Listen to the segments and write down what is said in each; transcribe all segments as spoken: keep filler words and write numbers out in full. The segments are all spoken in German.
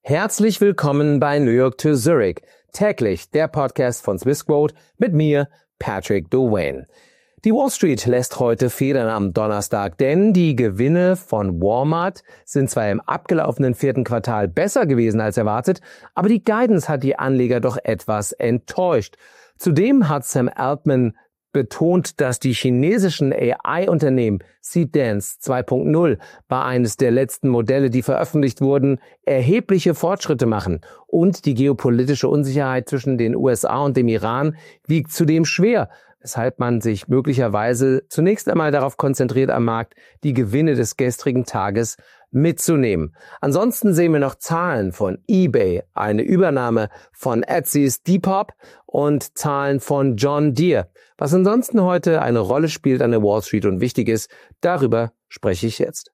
Herzlich willkommen bei New York to Zurich, täglich der Podcast von Swissquote mit mir, Patrick Drouin. Die Wall Street lässt heute federn am Donnerstag, denn die Gewinne von Walmart sind zwar im abgelaufenen vierten Quartal besser gewesen als erwartet, aber die Guidance hat die Anleger doch etwas enttäuscht. Zudem hat Sam Altman betont, dass die chinesischen A I-Unternehmen Seedance zwei Punkt null war eines der letzten Modelle, die veröffentlicht wurden, erhebliche Fortschritte machen. Und die geopolitische Unsicherheit zwischen den U S A und dem Iran wiegt zudem schwer, weshalb man sich möglicherweise zunächst einmal darauf konzentriert, am Markt die Gewinne des gestrigen Tages mitzunehmen. Ansonsten sehen wir noch Zahlen von eBay, eine Übernahme von Etsy's Depop und Zahlen von John Deere. Was ansonsten heute eine Rolle spielt an der Wall Street und wichtig ist, darüber spreche ich jetzt.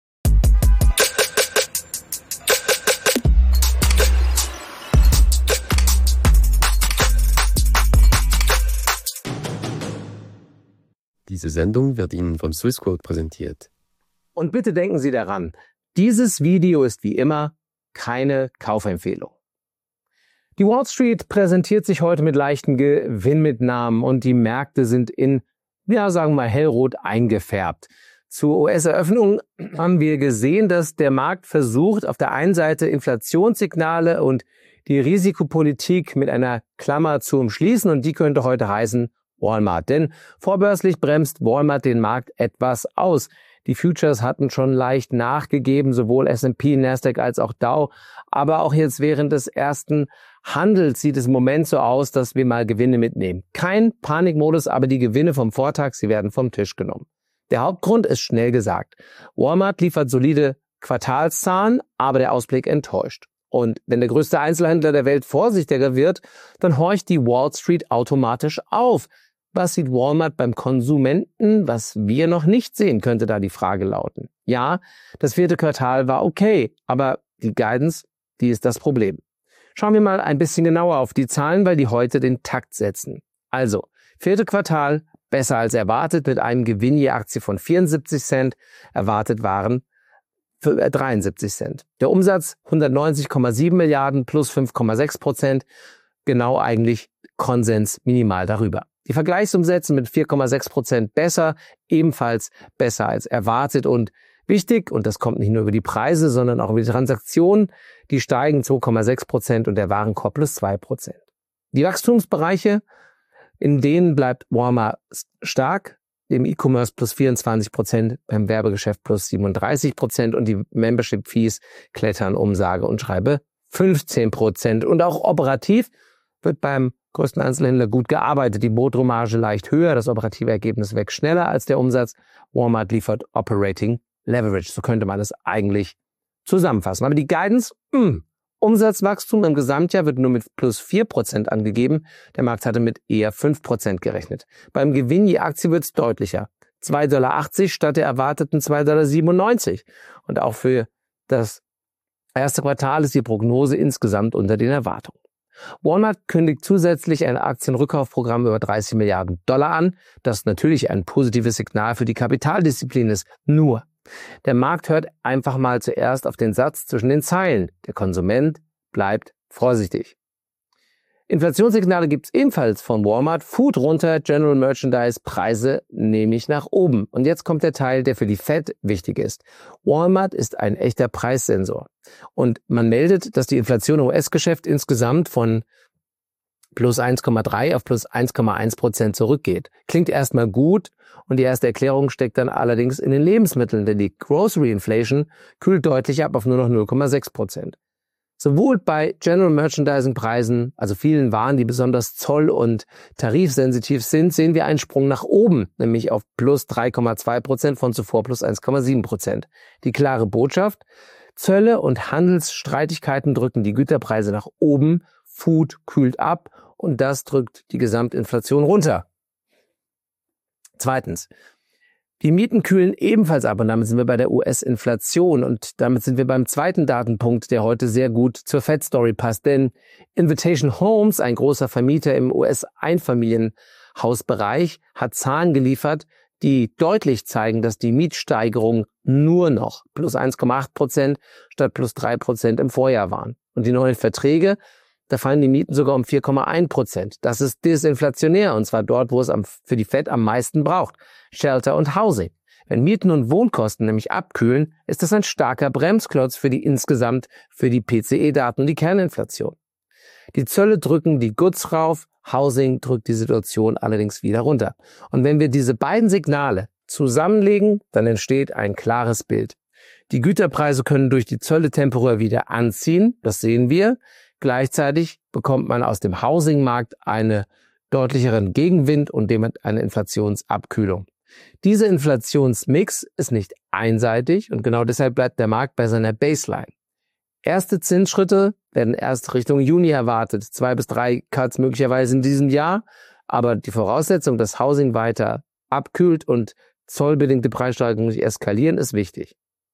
Diese Sendung wird Ihnen von Swissquote präsentiert. Und bitte denken Sie daran, dieses Video ist wie immer keine Kaufempfehlung. Die Wall Street präsentiert sich heute mit leichten Gewinnmitnahmen und die Märkte sind in, ja sagen wir mal, hellrot eingefärbt. Zur U S-Eröffnung haben wir gesehen, dass der Markt versucht, auf der einen Seite Inflationssignale und die Risikopolitik mit einer Klammer zu umschließen und die könnte heute heißen Walmart. Denn vorbörslich bremst Walmart den Markt etwas aus. Die Futures hatten schon leicht nachgegeben, sowohl S und P, Nasdaq als auch Dow. Aber auch jetzt während des ersten Handels sieht es im Moment so aus, dass wir mal Gewinne mitnehmen. Kein Panikmodus, aber die Gewinne vom Vortag, sie werden vom Tisch genommen. Der Hauptgrund ist schnell gesagt. Walmart liefert solide Quartalszahlen, aber der Ausblick enttäuscht. Und wenn der größte Einzelhändler der Welt vorsichtiger wird, dann horcht die Wall Street automatisch auf. Was sieht Walmart beim Konsumenten, was wir noch nicht sehen, könnte da die Frage lauten. Ja, das vierte Quartal war okay, aber die Guidance, die ist das Problem. Schauen wir mal ein bisschen genauer auf die Zahlen, weil die heute den Takt setzen. Also, vierte Quartal besser als erwartet mit einem Gewinn je Aktie von vierundsiebzig Cent. Erwartet waren für dreiundsiebzig Cent. Der Umsatz hundertneunzig Komma sieben Milliarden plus fünf Komma sechs Prozent. Genau eigentlich Konsens minimal darüber. Die Vergleichsumsätze mit vier Komma sechs Prozent besser, ebenfalls besser als erwartet und wichtig, und das kommt nicht nur über die Preise, sondern auch über die Transaktionen, die steigen zwei Komma sechs Prozent und der Warenkorb plus zwei Prozent. Die Wachstumsbereiche, in denen bleibt Walmart stark, im E-Commerce plus vierundzwanzig Prozent, beim Werbegeschäft plus siebenunddreißig Prozent und die Membership-Fees klettern um sage und schreibe fünfzehn Prozent. Und auch operativ wird beim größten Einzelhändler gut gearbeitet. Die Bruttomarge leicht höher, das operative Ergebnis wächst schneller als der Umsatz. Walmart liefert Operating Leverage. So könnte man es eigentlich zusammenfassen. Aber die Guidance, mh, Umsatzwachstum im Gesamtjahr wird nur mit plus vier Prozent angegeben. Der Markt hatte mit eher fünf Prozent gerechnet. Beim Gewinn je Aktie wird es deutlicher. zwei Komma achtzig Dollar statt der erwarteten zwei Komma siebenundneunzig Dollar. Und auch für das erste Quartal ist die Prognose insgesamt unter den Erwartungen. Walmart kündigt zusätzlich ein Aktienrückkaufprogramm über dreißig Milliarden Dollar an, das natürlich ein positives Signal für die Kapitaldisziplin ist. Nur, der Markt hört einfach mal zuerst auf den Satz zwischen den Zeilen. Der Konsument bleibt vorsichtig. Inflationssignale gibt es ebenfalls von Walmart. Food runter, General Merchandise Preise nämlich nach oben. Und jetzt kommt der Teil, der für die Fed wichtig ist. Walmart ist ein echter Preissensor. Und man meldet, dass die Inflation im U S-Geschäft insgesamt von plus eins Komma drei auf plus eins Komma eins Prozent zurückgeht. Klingt erstmal gut und die erste Erklärung steckt dann allerdings in den Lebensmitteln, denn die Grocery Inflation kühlt deutlich ab auf nur noch null Komma sechs Prozent. Sowohl bei General Merchandising Preisen, also vielen Waren, die besonders zoll- und tarifsensitiv sind, sehen wir einen Sprung nach oben, nämlich auf plus drei Komma zwei Prozent von zuvor plus eins Komma sieben Prozent. Die klare Botschaft: Zölle und Handelsstreitigkeiten drücken die Güterpreise nach oben, Food kühlt ab und das drückt die Gesamtinflation runter. Zweitens. Die Mieten kühlen ebenfalls ab und damit sind wir bei der U S-Inflation und damit sind wir beim zweiten Datenpunkt, der heute sehr gut zur Fed-Story passt. Denn Invitation Homes, ein großer Vermieter im U S-Einfamilienhausbereich, hat Zahlen geliefert, die deutlich zeigen, dass die Mietsteigerungen nur noch plus eins Komma acht Prozent statt plus drei Prozent im Vorjahr waren. Und die neuen Verträge, da fallen die Mieten sogar um vier Komma eins Prozent. Das ist disinflationär, und zwar dort, wo es am, für die Fed am meisten braucht. Shelter und Housing. Wenn Mieten und Wohnkosten nämlich abkühlen, ist das ein starker Bremsklotz für die insgesamt für die P C E-Daten und die Kerninflation. Die Zölle drücken die Goods rauf, Housing drückt die Situation allerdings wieder runter. Und wenn wir diese beiden Signale zusammenlegen, dann entsteht ein klares Bild. Die Güterpreise können durch die Zölle temporär wieder anziehen, das sehen wir. Gleichzeitig bekommt man aus dem Housingmarkt einen deutlicheren Gegenwind und damit eine Inflationsabkühlung. Dieser Inflationsmix ist nicht einseitig und genau deshalb bleibt der Markt bei seiner Baseline. Erste Zinsschritte werden erst Richtung Juni erwartet, zwei bis drei Cuts möglicherweise in diesem Jahr, aber die Voraussetzung, dass Housing weiter abkühlt und zollbedingte Preissteigerungen nicht eskalieren, ist wichtig.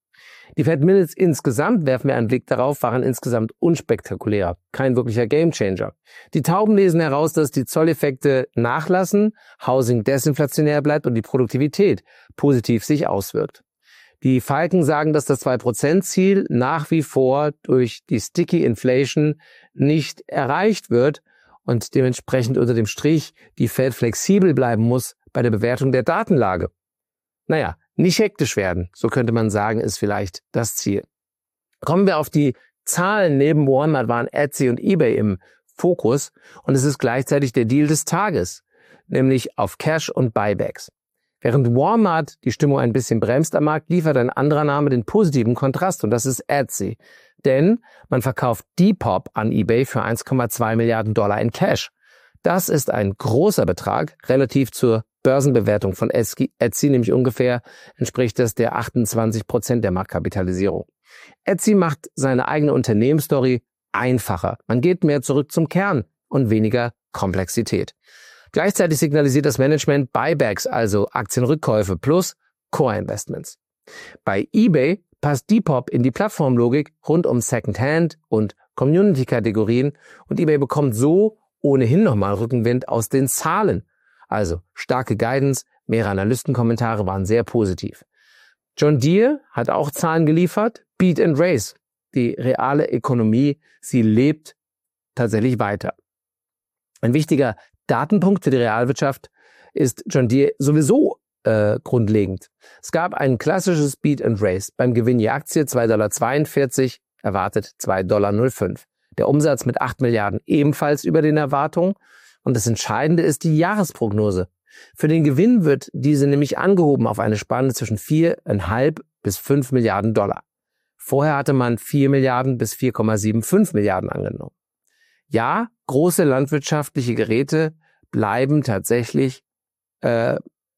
Die Fed Minutes insgesamt, werfen wir einen Blick darauf, waren insgesamt unspektakulär, kein wirklicher Gamechanger. Die Tauben lesen heraus, dass die Zolleffekte nachlassen, Housing desinflationär bleibt und die Produktivität positiv sich auswirkt. Die Falken sagen, dass das zwei Prozent Ziel nach wie vor durch die Sticky Inflation nicht erreicht wird und dementsprechend unter dem Strich die Fed flexibel bleiben muss bei der Bewertung der Datenlage. Naja, nicht hektisch werden, so könnte man sagen, ist vielleicht das Ziel. Kommen wir auf die Zahlen. Neben Walmart waren Etsy und eBay im Fokus und es ist gleichzeitig der Deal des Tages, nämlich auf Cash und Buybacks. Während Walmart die Stimmung ein bisschen bremst am Markt, liefert ein anderer Name den positiven Kontrast und das ist Etsy. Denn man verkauft Depop an eBay für eins Komma zwei Milliarden Dollar in Cash. Das ist ein großer Betrag, relativ zur Börsenbewertung von Etsy, nämlich ungefähr entspricht das der achtundzwanzig Prozent der Marktkapitalisierung. Etsy macht seine eigene Unternehmensstory einfacher. Man geht mehr zurück zum Kern und weniger Komplexität. Gleichzeitig signalisiert das Management Buybacks, also Aktienrückkäufe plus Core-Investments. Bei eBay passt Depop in die Plattformlogik rund um Secondhand und Community-Kategorien und eBay bekommt so ohnehin nochmal Rückenwind aus den Zahlen. Also starke Guidance, mehrere Analystenkommentare waren sehr positiv. John Deere hat auch Zahlen geliefert, Beat and Race. Die reale Ökonomie, sie lebt tatsächlich weiter. Ein wichtiger Datenpunkt für die Realwirtschaft ist John Deere sowieso äh, grundlegend. Es gab ein klassisches Beat and Race. Beim Gewinn je Aktie zwei Komma zweiundvierzig Dollar, erwartet zwei Komma null fünf Dollar. Der Umsatz mit acht Milliarden ebenfalls über den Erwartungen. Und das Entscheidende ist die Jahresprognose. Für den Gewinn wird diese nämlich angehoben auf eine Spanne zwischen vier Komma fünf bis fünf Milliarden Dollar. Vorher hatte man vier Milliarden bis vier Komma fünfundsiebzig Milliarden angenommen. Ja, große landwirtschaftliche Geräte bleiben tatsächlich, äh,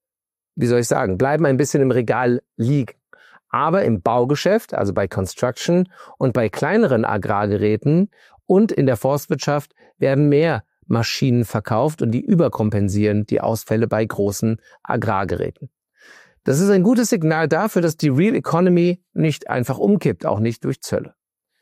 wie soll ich sagen, bleiben ein bisschen im Regal liegen. Aber im Baugeschäft, also bei Construction und bei kleineren Agrargeräten und in der Forstwirtschaft werden mehr Maschinen verkauft und die überkompensieren die Ausfälle bei großen Agrargeräten. Das ist ein gutes Signal dafür, dass die Real Economy nicht einfach umkippt, auch nicht durch Zölle.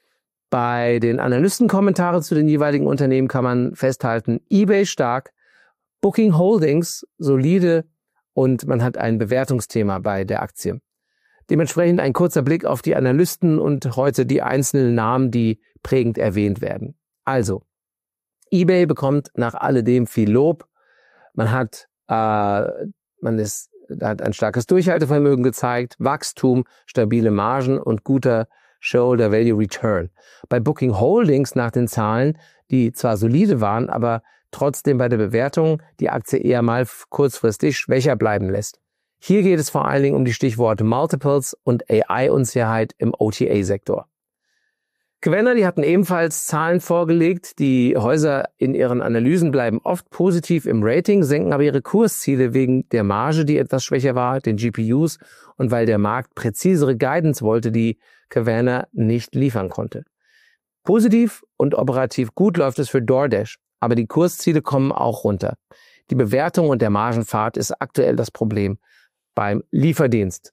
Bei den Analystenkommentaren zu den jeweiligen Unternehmen kann man festhalten, eBay stark, Booking Holdings solide und man hat ein Bewertungsthema bei der Aktie. Dementsprechend ein kurzer Blick auf die Analysten und heute die einzelnen Namen, die prägend erwähnt werden. Also, eBay bekommt nach alledem viel Lob. Man hat, äh, man ist, hat ein starkes Durchhaltevermögen gezeigt, Wachstum, stabile Margen und guter Shareholder Value Return. Bei Booking Holdings nach den Zahlen, die zwar solide waren, aber trotzdem bei der Bewertung die Aktie eher mal kurzfristig schwächer bleiben lässt. Hier geht es vor allen Dingen um die Stichworte Multiples und A I-Unsicherheit im O T A-Sektor. Gewinner, die hatten ebenfalls Zahlen vorgelegt. Die Häuser in ihren Analysen bleiben oft positiv im Rating, senken aber ihre Kursziele wegen der Marge, die etwas schwächer war, den G P Us und weil der Markt präzisere Guidance wollte, die Gewinner nicht liefern konnte. Positiv und operativ gut läuft es für DoorDash, aber die Kursziele kommen auch runter. Die Bewertung und der Margenpfad ist aktuell das Problem beim Lieferdienst.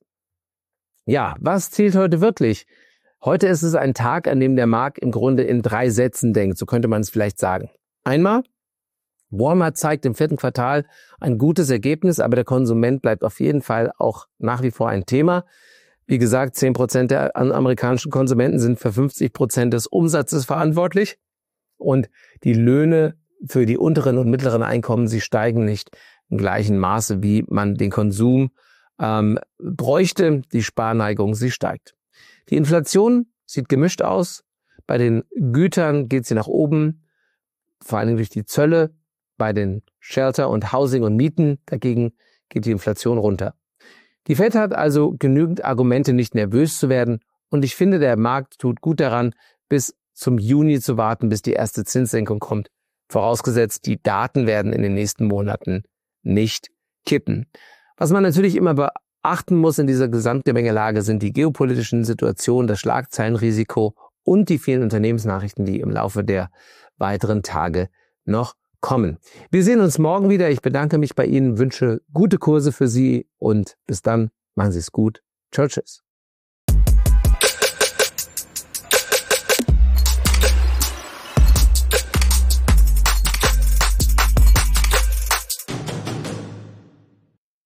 Ja, was zählt heute wirklich? Heute ist es ein Tag, an dem der Markt im Grunde in drei Sätzen denkt, so könnte man es vielleicht sagen. Einmal, Walmart zeigt im vierten Quartal ein gutes Ergebnis, aber der Konsument bleibt auf jeden Fall auch nach wie vor ein Thema. Wie gesagt, zehn Prozent der amerikanischen Konsumenten sind für fünfzig Prozent des Umsatzes verantwortlich. Und die Löhne für die unteren und mittleren Einkommen, sie steigen nicht im gleichen Maße, wie man den Konsum ähm, bräuchte. Die Sparneigung, sie steigt. Die Inflation sieht gemischt aus. Bei den Gütern geht sie nach oben, vor allem durch die Zölle. Bei den Shelter und Housing und Mieten dagegen geht die Inflation runter. Die Fed hat also genügend Argumente, nicht nervös zu werden. Und ich finde, der Markt tut gut daran, bis zum Juni zu warten, bis die erste Zinssenkung kommt. Vorausgesetzt, die Daten werden in den nächsten Monaten nicht kippen. Was man natürlich immer beachten muss in dieser Gesamtgemengelage sind die geopolitischen Situationen, das Schlagzeilenrisiko und die vielen Unternehmensnachrichten, die im Laufe der weiteren Tage noch kommen. Wir sehen uns morgen wieder. Ich bedanke mich bei Ihnen, wünsche gute Kurse für Sie und bis dann, machen Sie es gut. Ciao, tschüss.